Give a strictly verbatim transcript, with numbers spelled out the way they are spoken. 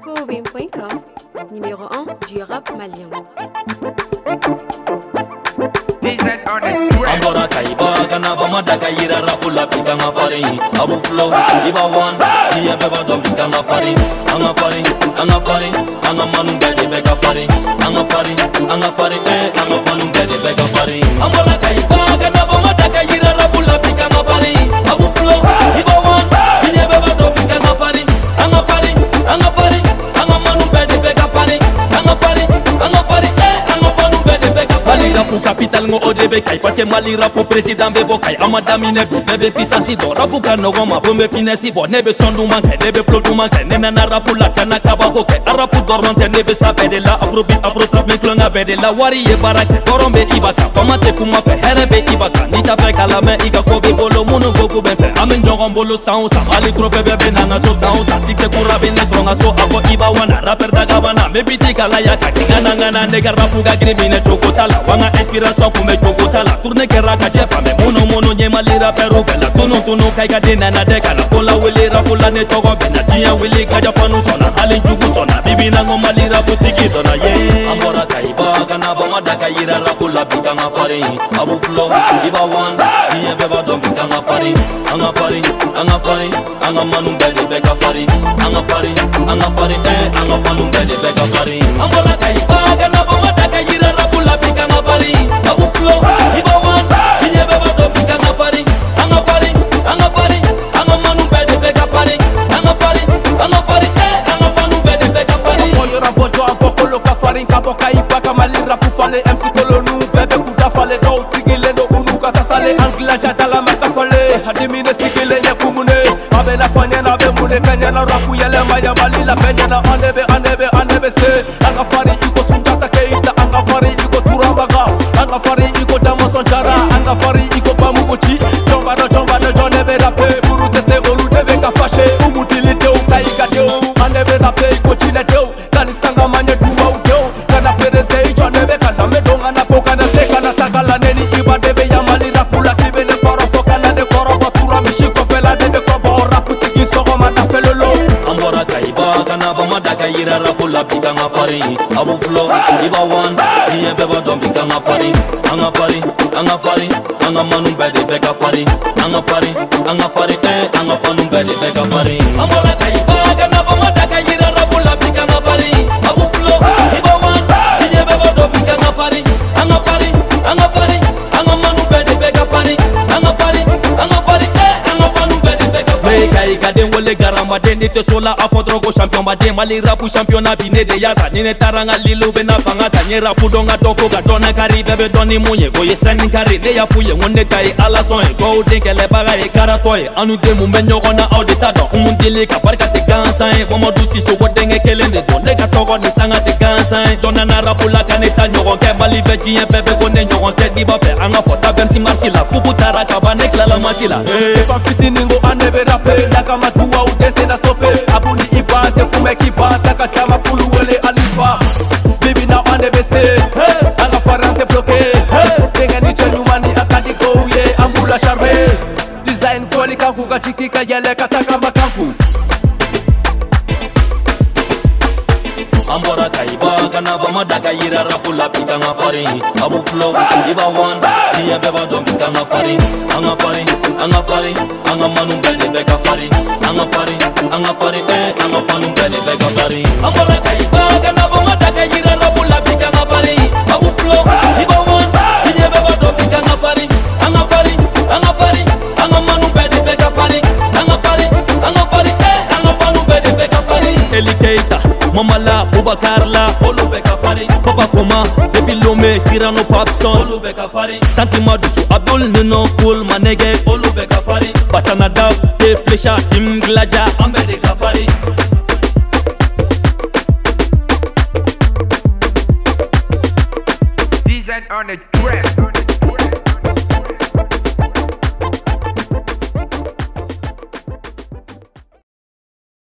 Cocobin point com, numéro un du rap malien. Ambora kaiba kana bama daga yira rapula pika ngafari abu flow iba one niya beba do pika ngafari anga fari anga fari anga manu gade beka fari anga fari anga fari eh anga manu gade beka fari ambora kaiba kana bama daga yira rapula pika ngafari abu flow iba one niya beba do pika ngafari anga fari anga fari anga manu gade beka fari anga fari anga fari eh anga manu gade beka fari rapu capital ngo odebe kai parce que mali rapu president bebo kai amadami ne bebe pisasi do rapu kanogo ma fo me finesi bo nebe sondu manke nebe flodu manke nena na rapu la kana kabako ke arapu dormonte nebe sapede la afrobeat afro trap me klonga bede la wari ye barake korombe ibaka famate kuma fe herebe ibaka nita fe kala me iga ko be bolo munu gogu be fe amen jongon bolo sound sa mali tro bebe be nanga so sound sa sikse kura be ne stronga so ako iba wana rapper daga bana me bitika la ya katinga ngana nega rapu ga grimine chokotala wanga inspiration kume chokotala tourne kera ka jefa me mono mono nye malira peru bela tunu tunu kai ka dina na deka na kola wili rapula ne togo bena jia wili ka japanu sona halin jugu sona bibi na ngo malira butiki dona ye ambora kaiba kana bama daka yira rapula bika ngafari abu flow iba one jia beba don bika ngafari anga fari anga fari anga manu bede beka fari anga fari anga fari eh anga manu bede beka fari ambora kaiba kana bama daka yira rapula bika ngafari abu flow iba one jia beba don bika ngafari anga fari anga fari anga manu bede beka fari anga fari anga fari eh anga manu bede beka fari Moyo rabojo amboko loka fari kaboka ipaka malira pufale M C kolonu bebe kuda fale do sigile do unuka tasale angla jadala makafale hadimine sigile nyakumune abena fanya na be mune kanya na rapu yele maya malila kanya na anebe anebe anebe se anga fari iko sundata keita anga fari iko turabaga anga fari iko damason jara anga fari iko bamuguchi jomba no jomba no jonebe rape burute se olu debe ka fashe umutilite ukaika deu anebe rape iko chine deu kani sanga manye duwa udeu kana pereze icho nebe kana medonga na poka na seka na takala neni iba debe ya mali rapula kibe ne koro foka na de koro batura mishiko fela debe kwa bora putiki soko mata felolo ambora kaiba kana bama daka yira rapula bika ngafari abu flow iba one niya beba don bika ngafari anga fari anga fari anga manu bede beka fari anga fari anga fari eh anga manu bede beka fari ambora kaiba kana bama daka yira rapula bika ngafari abu flow iba one niya beba don bika ngafari anga fari anga fari anga manu bede beka fari anga fari anga fari eh anga manu bede beka fari kai gaden wole garama den te sola apotro ko champion ba de mali rapu championnat bine de yata ni ne taranga lilu be na fangata ni rapu donga toko ga dona kari bebe doni munye go yesani kari ne ya fuye wonne kai ala son go de kele baga e karatoy anu de mu menyo gona audita do umun dile ka barka te gansa e bomo dusi so wodenge kelende do ne ka togo ni sanga te gansa e dona na rapu la kaneta nyogo ke mali veji e bebe ko ne nyogo te di ba fe anga fota bensi masila kuku taraka ba ne kala masila e pa fitiningo anebe rape nakama tuwa udente na stope abuni ibate kumeki bata kachama kulu wele alifa bibi na anebe se anga farante bloke tenga ni chenyumani akadi go ye ambula charme design foli kanku kachikika yele kataka makampu ambora kaiba kana bama daka yira rapula bika ngafari abu flow iba one niya beba don bika ngafari anga fari anga fari anga manu bede beka fari anga fari anga fari eh anga manu bede beka fari ambora kaiba kana bama daka yira rapula bika ngafari abu flow iba one niya beba don bika ngafari anga fari anga fari anga manu bede beka fari anga fari anga fari eh anga manu bede beka fari elikeita Mamala, Boubacar la, Olu beka fari Papa Koma, Depi Lome, Cyrano Papson Olu beka fari Tantima Dusu, Abdul Nino Koul, Manege Olu beka fari Basana Daf, Te Flecha, Tim Glaja, Ambe de Kafari D Z on the track.